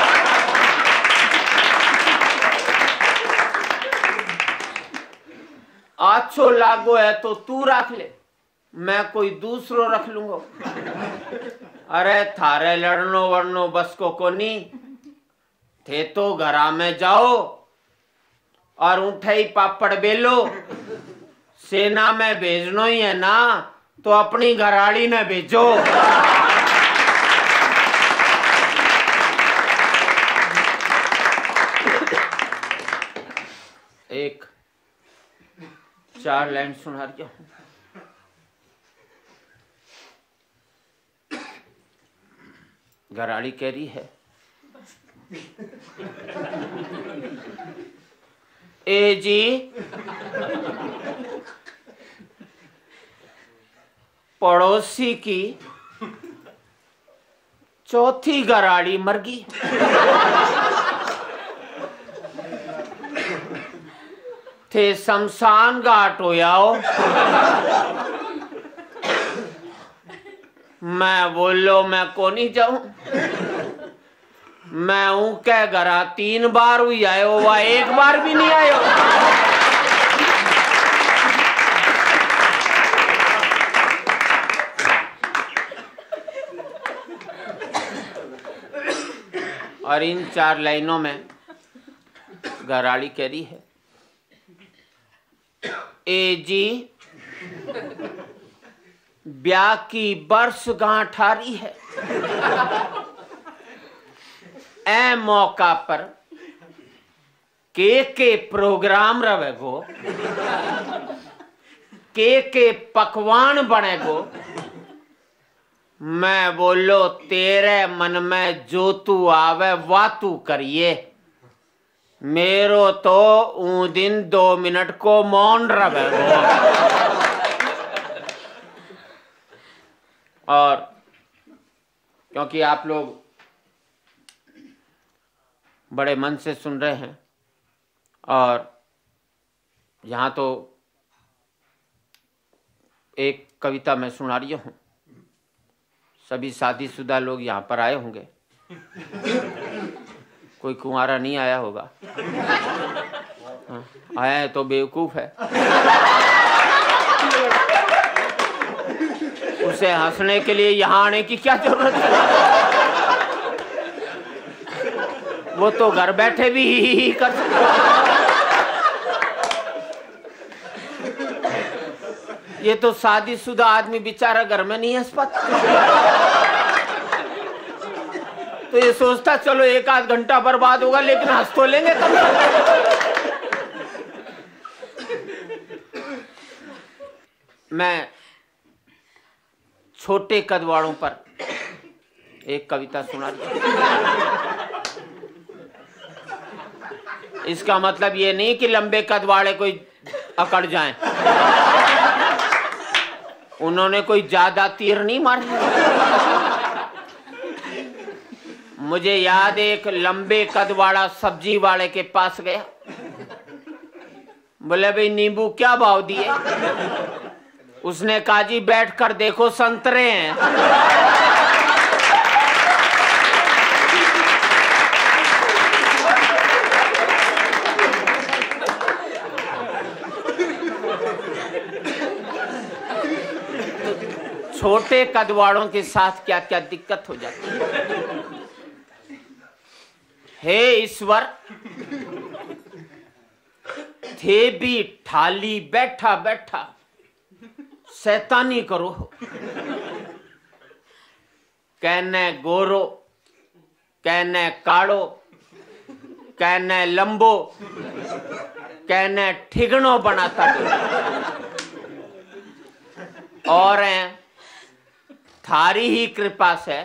अच्छो लागो है तो तू रख ले, मैं कोई दूसरो रख लूंगा। अरे थारे लड़नो वड़नो बस को कोनी थे तो घरा में जाओ और उठे ही पापड़ बेलो। सेना में भेजनो ही है ना तो अपनी घराड़ी ने भेजो। चार लाइन सुना रही हूं। घराड़ी कह रही है, ए जी पड़ोसी की चौथी घराड़ी मर गई। थे शमशान घाट हो आओ। मैं बोलो मैं को नहीं जाऊं, मैं हूं क्या घरा तीन बार हुई आयो, वह एक बार भी नहीं आयो। और इन चार लाइनों में घराड़ी कह रही है, ए जी ब्याह की वर्षगांठ आ रही है, ए मौका पर के के प्रोग्राम रहेगो, के के पकवान बनेगो। मैं बोलो तेरे मन में जो तू आवे वाह तू करिए, मेरो तो ऊ दिन दो मिनट को मौन रहेगो। और क्योंकि आप लोग बड़े मन से सुन रहे हैं और यहाँ तो एक कविता मैं सुना रही हूँ, सभी शादीशुदा लोग यहाँ पर आए होंगे, कोई कुंवारा नहीं आया होगा। हाँ, आया है तो बेवकूफ है, उसे हंसने के लिए यहाँ आने की क्या जरूरत है, वो तो घर बैठे भी ही, ही कर सकता। ये तो शादीशुदा आदमी बेचारा घर में नहीं हंस पाता, तो ये सोचता चलो एक आध घंटा बर्बाद होगा लेकिन हंस तो लेंगे कम। मैं छोटे कद वालों पर एक कविता सुना रही हूं। इसका मतलब ये नहीं कि लंबे कद वाले कोई अकड़ जाएं, उन्होंने कोई ज्यादा तीर नहीं मारे। मुझे याद एक लंबे कद वाला सब्जी वाले के पास गया, बोले भाई नींबू क्या भाव दिए? उसने कहा जी बैठ कर देखो संतरे हैं। छोटे कद वालों के साथ क्या क्या दिक्कत हो जाती है। हे ईश्वर, थे भी ठाली बैठा बैठा शैतानी करो, कहने गोरो, कहने काड़ो, कहने लंबो, कहने ठिगनो बनाता और थारी ही कृपा से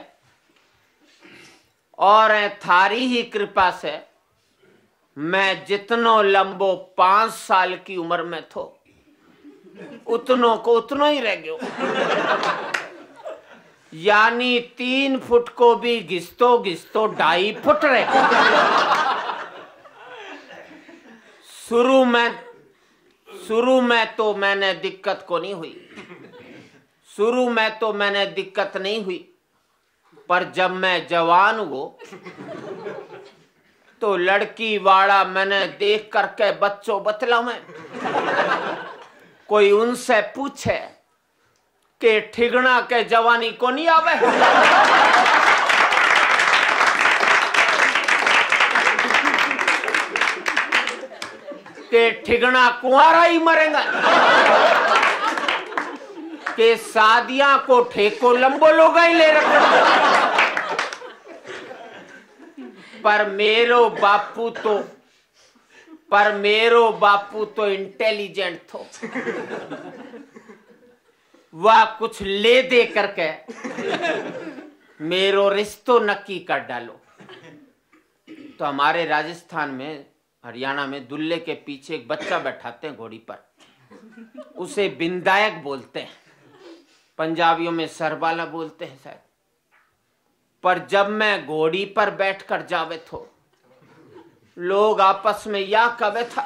और थारी ही कृपा से मैं जितनो लंबो पांच साल की उम्र में थो उतनों को उतनो ही रह गयो, यानी तीन फुट को भी घिसतो घिसतो ढाई फुट रह गयो। शुरू में शुरू में तो मैंने दिक्कत को नहीं हुई शुरू में तो मैंने दिक्कत नहीं हुई पर जब मैं जवान हुआ तो लड़की वाला मैंने देख करके बच्चों बतला में कोई उनसे पूछे कि ठिगना के जवानी को नहीं आवे, के ठिगना कुंवारा ही मरेगा, के शादियां को ठेको लंबो लोग ही ले रखा। पर मेरो बापू तो पर मेरो बापू तो इंटेलिजेंट थो। वह कुछ ले दे करके मेरो रिश्तो नक्की कर डालो। तो हमारे राजस्थान में, हरियाणा में दुल्ले के पीछे एक बच्चा बैठाते हैं घोड़ी पर, उसे बिंदायक बोलते हैं, पंजाबियों में सरबाला बोलते हैं शायद। पर जब मैं घोड़ी पर बैठकर जावे थो, लोग आपस में या कवे था,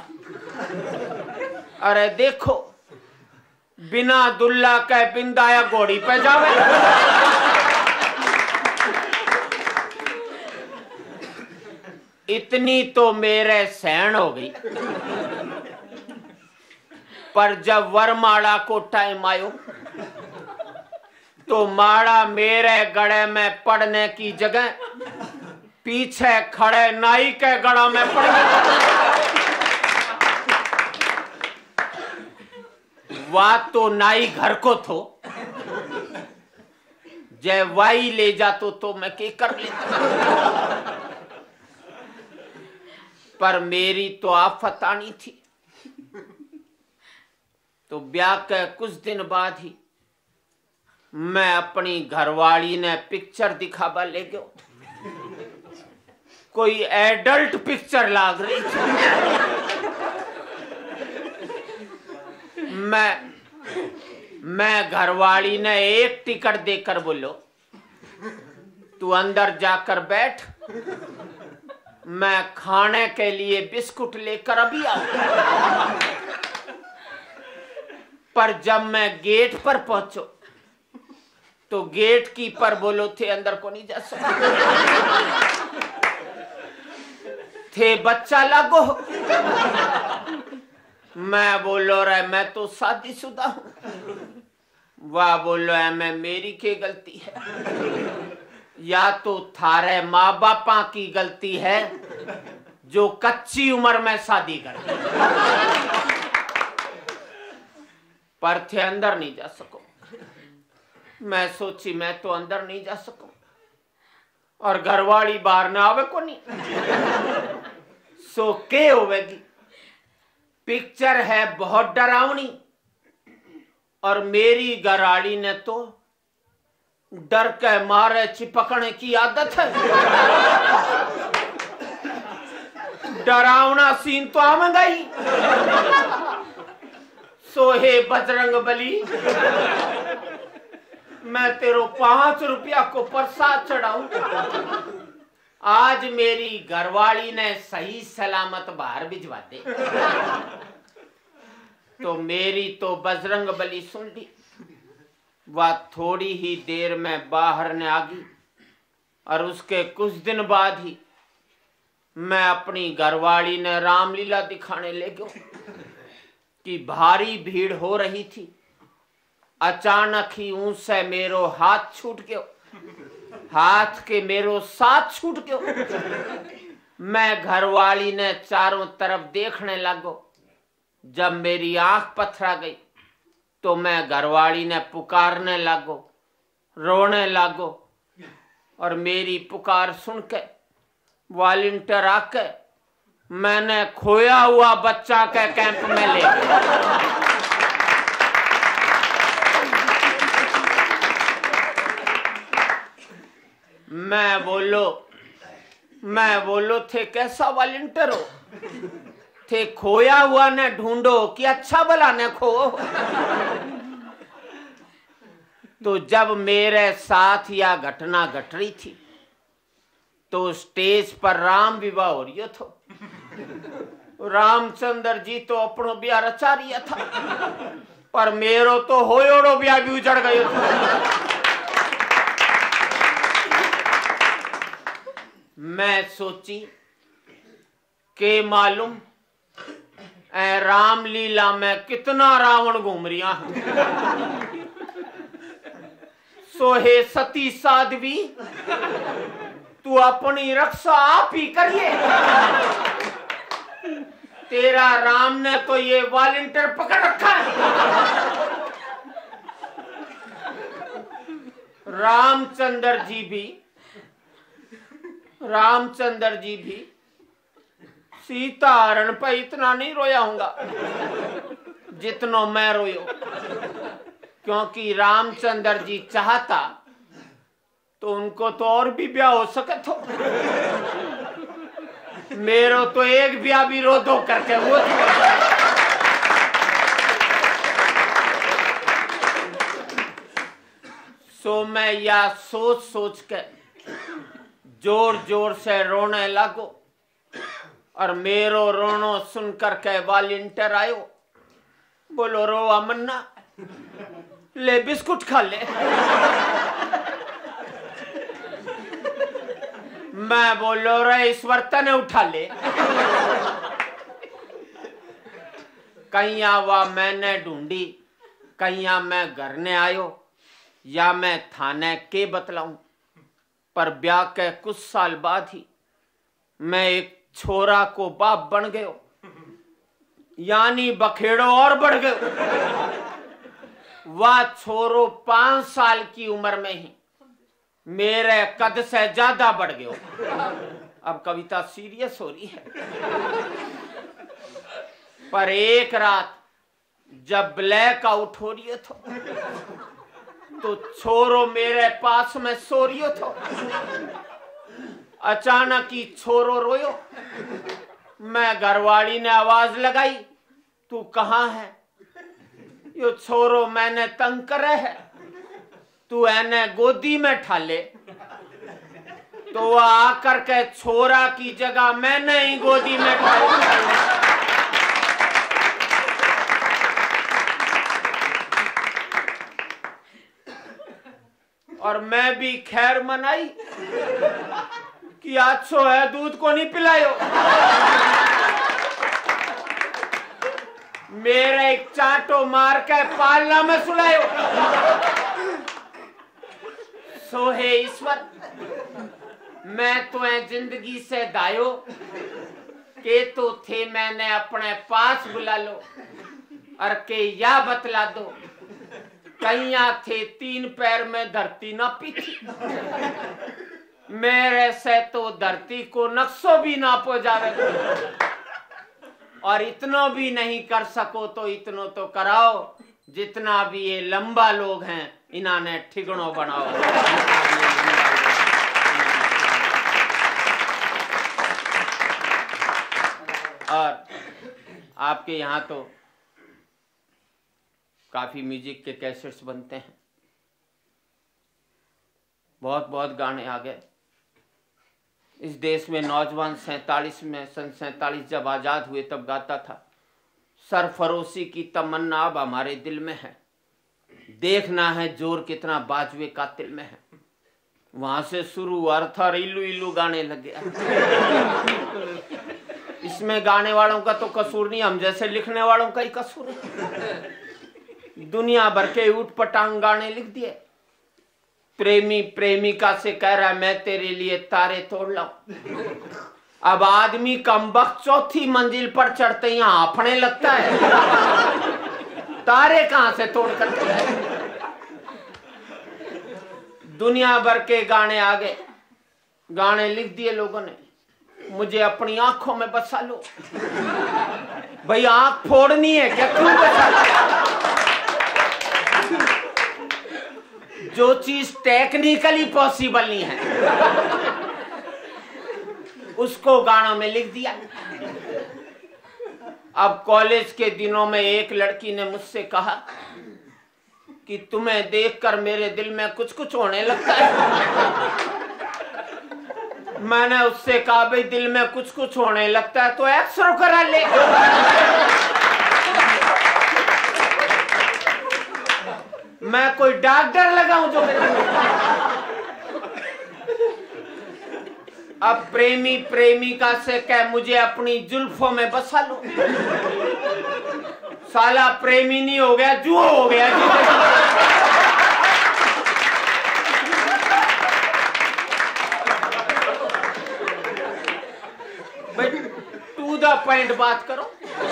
अरे देखो बिना दुल्ला के बिंदाया घोड़ी पे जावे। इतनी तो मेरे सहन हो गई। पर जब वरमाला को टाइम आयो तो माड़ा मेरे गड़े में पड़ने की जगह पीछे खड़े नाई के गड़ा में पड़ गया। वह तो नाई घर को थो, जय वाई ले जातो तो मैं के कर लेता। पर मेरी तो आफत आनी थी। तो ब्याह के कुछ दिन बाद ही मैं अपनी घरवाली ने पिक्चर दिखावा ले गयो। कोई एडल्ट पिक्चर लाग रही थी। मैं मैं घरवाली ने एक टिकट देकर बोलो, तू अंदर जाकर बैठ, मैं खाने के लिए बिस्कुट लेकर अभी आऊं। पर जब मैं गेट पर पहुंचो तो गेट कीपर बोलो थे अंदर को नहीं जा सकते, थे बच्चा लागो। मैं बोलो रे मैं तो शादीशुदा हूं। वाह बोलो है मैं मेरी क्या गलती है, या तो थारे माँ बापा की गलती है जो कच्ची उम्र में शादी कर। पर थे अंदर नहीं जा सको। मैं सोची मैं तो अंदर नहीं जा सकूं और घरवाली बाहर ना आवे को नहीं। सो के होवेगी। पिक्चर है बहुत डरावनी और मेरी घरवाली ने तो डर के मारे चिपकने की आदत है। डरावना सीन तो आवेगा ही। सोहे बजरंग बली, मैं तेरो पांच रुपया को प्रसाद चढ़ाऊं। आज मेरी घरवाली ने सही सलामत बाहर भिजवा दे। तो मेरी तो बजरंग बली सुन ली। वह थोड़ी ही देर में बाहर ने आ गई और उसके कुछ दिन बाद ही मैं अपनी घरवाली ने रामलीला दिखाने ले गयो कि भारी भीड़ हो रही थी। अचानक ही उनसे मेरो हाथ छूट गयो, हाथ के मेरो साथ छूट गयो। मैं घरवाली ने चारों तरफ देखने लगो। जब मेरी आंख पथरा गई तो मैं घरवाली ने पुकारने लगो, रोने लगो और मेरी पुकार सुन के वॉलंटियर आके मैंने खोया हुआ बच्चा के कैंप में ले गया। मैं बोलो मैं बोलो थे कैसा वॉलंटियर हो, थे खोया हुआ ने ढूंढो कि अच्छा भला ने खो। तो जब मेरे साथ यह घटना घट रही थी तो स्टेज पर राम विवाह हो रही थो। रामचंद्र जी तो अपनो ब्याह रचा रिया था, पर मेरो तो होयोड़ो ब्याह भी उजड़ गयो था। मैं सोची के मालूम ए रामलीला में कितना रावण घूम रिया है। सोहे सती साध्वी तू अपनी रक्षा आप ही करिए। तेरा राम ने तो ये वॉलंटियर पकड़ रखा है। रामचंद्र जी भी रामचंद्र जी भी सीता हरण पे इतना नहीं रोया हूंगा जितना मैं रोयो, क्योंकि रामचंद्र जी चाहता तो उनको तो और भी ब्याह हो सके तो मेरो तो एक ब्याह भी रो दो करके वो सो मैं या सोच सोच के जोर जोर से रोने लगो और मेरो रोनो सुनकर के वॉलंटियर आयो, बोलो रो अमन्ना, ले बिस्कुट खा ले। मैं बोलो रे ईश्वर तने उठा ले। कहीं वा मैंने ढूंढी, कहीं मैं घर ने आयो या मैं थाने के बतलाऊं, पर ब्याह के कुछ साल बाद ही मैं एक छोरा को बाप बन गयो, यानी बखेड़ो और बढ़ गयो। वह छोरो पांच साल की उम्र में ही मेरे कद से ज्यादा बढ़ गयो। अब कविता सीरियस हो रही है। पर एक रात जब ब्लैक आउट हो रही थो तो छोरो मेरे पास में सो रही थो। अचानक ही छोरो रोयो। मैं घरवाली ने आवाज लगाई, तू कहाँ है? यो छोरो मैंने तंग करे है, तू एने गोदी में ठाले। तो वह आकर के छोरा की जगह मैंने ही गोदी में ठाले। और मैं भी खैर मनाई कि अच्छो है दूध को नहीं पिलायो। मेरे एक चाटो मार के पालना में सुलायो। सो हे ईश्वर, मैं तुम्हें जिंदगी से दायो के तो थे मैंने अपने पास बुला लो और के या बतला दो कहिया थे तीन पैर में धरती न पीछी। मेरे से तो धरती को नक्शो भी ना पो जावे, और इतनो भी नहीं कर सको तो इतनो तो कराओ, जितना भी ये लंबा लोग हैं इन्होंने ठिगणो बनाओ। और आपके यहाँ तो काफी म्यूजिक के कैसेट्स बनते हैं, बहुत बहुत गाने आ गए। इस देश में नौजवान सैतालीस में सन सैतालीस जब आजाद हुए तब गाता था, सरफरोशी की तमन्ना अब हमारे दिल में है, देखना है जोर कितना बाजवे कातिल में है। वहां से शुरू हुआ था, इल्लू इल्लू गाने लग गया। इसमें गाने वालों का तो कसूर नहीं, हम जैसे लिखने वालों का ही कसूर है। दुनिया भर के ऊट पटांग गाने लिख दिए। प्रेमी प्रेमिका से कह रहा है मैं तेरे लिए तारे तोड़ लाऊं। अब आदमी कमबख्त चौथी मंजिल पर चढ़ते ही हाफने लगता है। तारे कहां से तोड़ करते? दुनिया भर के गाने आ गए, गाने लिख दिए लोगों ने, मुझे अपनी आंखों में बसा लो। भाई आंख फोड़नी है क्या? क्यों बसा लो? जो चीज टेक्निकली पॉसिबल नहीं है उसको गानों में लिख दिया। अब कॉलेज के दिनों में एक लड़की ने मुझसे कहा कि तुम्हें देखकर मेरे दिल में कुछ कुछ होने लगता है। मैंने उससे कहा भाई दिल में कुछ कुछ होने लगता है तो एक्सरे करा ले। मैं कोई डॉक्टर लगाऊं जो अब प्रेमी प्रेमिका से कह मुझे अपनी जुल्फों में बसा लो। साला प्रेमी नहीं हो गया, जुआ हो गया। भाई टू द पॉइंट बात करो।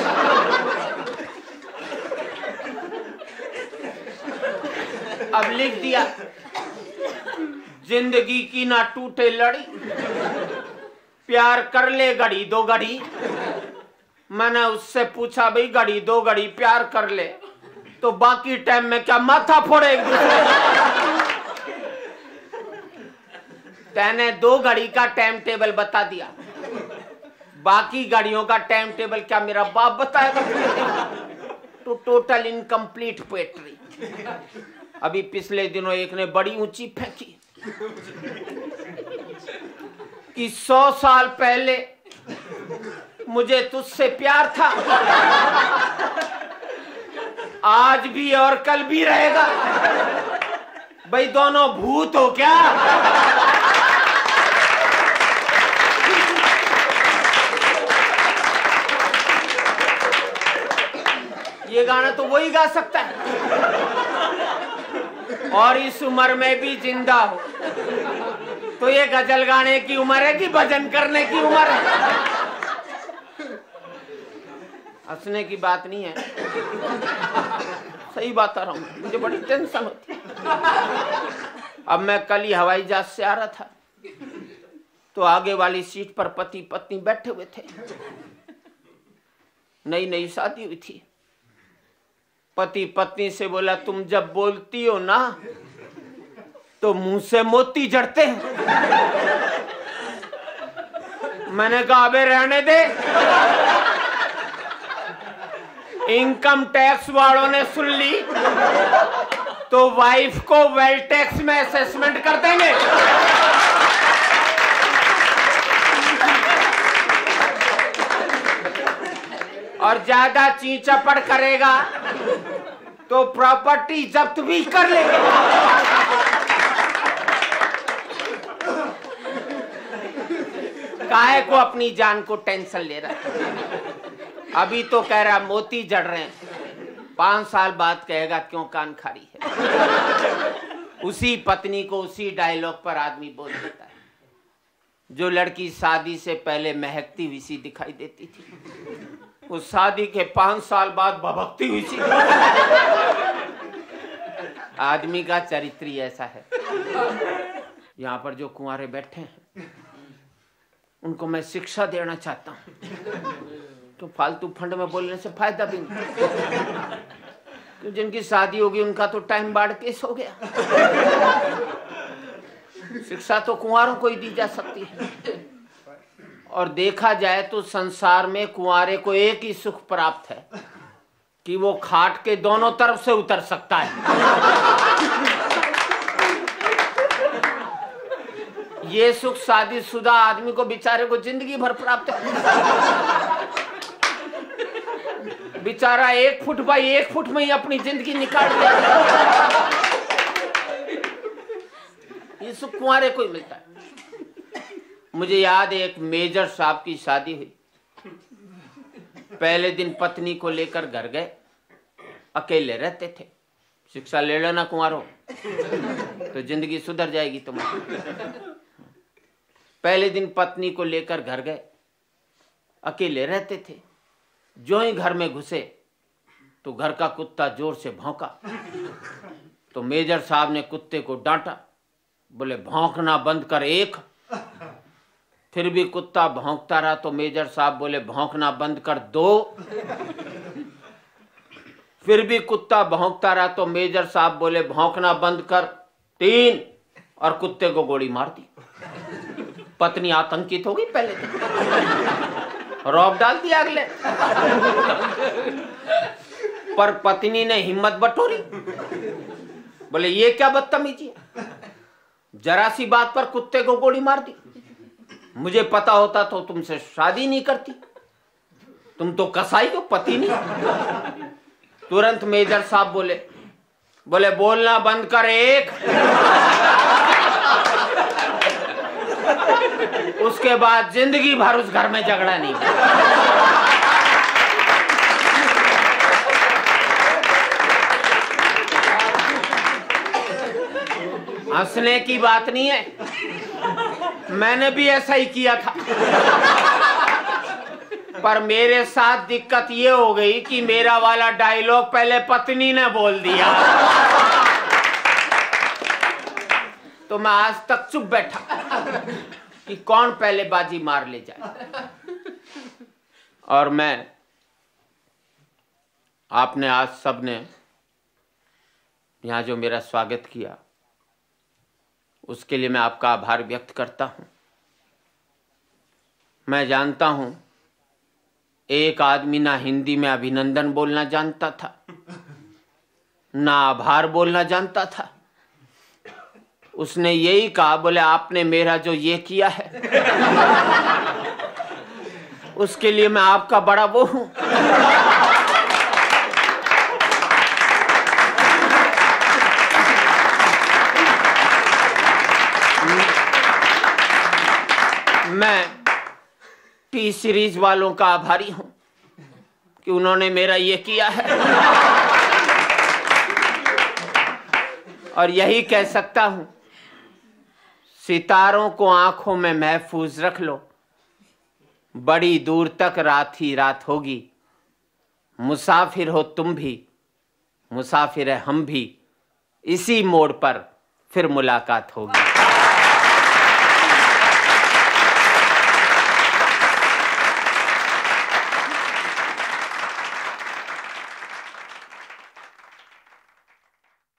अब लिख दिया, जिंदगी की ना टूटे लड़ी, प्यार कर ले घड़ी दो घड़ी, मैंने उससे पूछा, भाई घड़ी दो घड़ी प्यार कर ले तो बाकी टाइम में क्या माथा फोड़े एक दूसरे? तैने दो घड़ी का टाइम टेबल बता दिया, बाकी घड़ियों का टाइम टेबल क्या मेरा बाप बताएगा? तो टोटल इनकम्प्लीट पोएट्री। अभी पिछले दिनों एक ने बड़ी ऊंची फेंकी कि सौ साल पहले मुझे तुझसे प्यार था, आज भी और कल भी रहेगा। भाई दोनों भूत हो क्या? ये गाना तो वही गा सकता है, और इस उम्र में भी जिंदा हो। तो ये गजल गाने की उम्र है कि भजन करने की उम्र है? हंसने की बात नहीं है, सही बात आ रहा हूं, मुझे बड़ी टेंशन होती है। अब मैं कल ही हवाई जहाज से आ रहा था, तो आगे वाली सीट पर पति पत्नी बैठे हुए थे। नई नई शादी हुई थी। पति पत्नी से बोला, तुम जब बोलती हो ना तो मुंह से मोती जड़ते हैं। मैंने कहा अबे रहने दे, इनकम टैक्स वालों ने सुन ली तो वाइफ को वेल्थ टैक्स में असेसमेंट कर देंगे। और ज्यादा चींचपड़ करेगा तो प्रॉपर्टी जब्त भी कर लेंगे। काहे को अपनी जान को टेंशन ले रहा है? अभी तो कह रहा मोती जड़ रहे हैं, पांच साल बाद कहेगा क्यों कान खारी है। उसी पत्नी को उसी डायलॉग पर आदमी बोल देता है। जो लड़की शादी से पहले महकती हुई सी दिखाई देती थी, उस शादी के पांच साल बाद भभकती हुई सी। आदमी का चरित्र ही ऐसा है। यहाँ पर जो कुंवारे बैठे हैं उनको मैं शिक्षा देना चाहता हूँ, तो फालतू फंड में बोलने से फायदा भी नहीं। तो जिनकी शादी होगी उनका तो टाइम बाढ़ केस हो गया। शिक्षा तो कुंवारों को ही दी जा सकती है। और देखा जाए तो संसार में कुंवारे को एक ही सुख प्राप्त है कि वो खाट के दोनों तरफ से उतर सकता है। ये सुख शादीशुदा आदमी को बेचारे को जिंदगी भर प्राप्त है। बेचारा एक फुट बाई एक फुट में ही अपनी जिंदगी निकाल देता। ये सुख कुंवारे को ही मिलता है। मुझे याद है एक मेजर साहब की शादी हुई। पहले दिन पत्नी को लेकर घर गए, अकेले रहते थे। शिक्षा ले लेना कुंवारों, तो जिंदगी सुधर जाएगी तुम्हारी। पहले दिन पत्नी को लेकर घर गए, अकेले रहते थे। जो ही घर में घुसे तो घर का कुत्ता जोर से भौंका। तो मेजर साहब ने कुत्ते को डांटा, बोले भौंकना बंद कर एक। फिर भी कुत्ता भौंकता रहा तो मेजर साहब बोले भौंकना बंद कर दो। फिर भी कुत्ता भौंकता रहा तो मेजर साहब बोले भौंकना बंद कर तीन, और कुत्ते को गोली मार दी। पत्नी आतंकित हो गई, पहले तो रौब डाल दिया अगले, पर पत्नी ने हिम्मत बटोरी। बोले ये क्या बदतमीजी है, जरा सी बात पर कुत्ते को गोली मार दी। मुझे पता होता तो तुमसे शादी नहीं करती, तुम तो कसाई हो, पति नहीं। तुरंत मेजर साहब बोले बोले बोलना बंद कर एक। उसके बाद जिंदगी भर उस घर में झगड़ा नहीं। हंसने की बात नहीं है, मैंने भी ऐसा ही किया था। पर मेरे साथ दिक्कत ये हो गई कि मेरा वाला डायलॉग पहले पत्नी ने बोल दिया, तो मैं आज तक चुप बैठा कि कौन पहले बाजी मार ले जाए। और मैं आपने आज सबने यहाँ जो मेरा स्वागत किया उसके लिए मैं आपका आभार व्यक्त करता हूँ। मैं जानता हूँ एक आदमी ना हिंदी में अभिनंदन बोलना जानता था, ना आभार बोलना जानता था। उसने यही कहा, बोले आपने मेरा जो ये किया है उसके लिए मैं आपका बड़ा वो हूं। मैं टी सीरीज वालों का आभारी हूं कि उन्होंने मेरा ये किया है, और यही कह सकता हूं, सितारों को आंखों में महफूज रख लो, बड़ी दूर तक रात ही रात होगी। मुसाफिर हो तुम भी, मुसाफिर है हम भी, इसी मोड़ पर फिर मुलाकात होगी।